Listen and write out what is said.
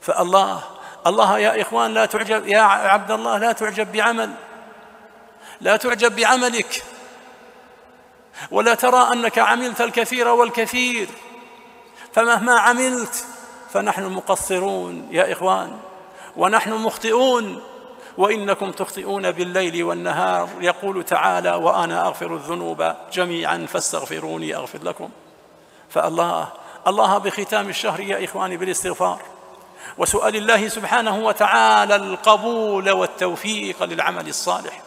الله يا إخوان لا تعجب يا عبد الله، لا تعجب بعملك، ولا ترى أنك عملت الكثير والكثير، فمهما عملت فنحن مقصرون يا إخوان، ونحن مخطئون، وإنكم تخطئون بالليل والنهار. يقول تعالى: وأنا أغفر الذنوب جميعا فاستغفروني أغفر لكم. الله بختام الشهر يا إخواني بالاستغفار وسؤال الله سبحانه وتعالى القبول والتوفيق للعمل الصالح.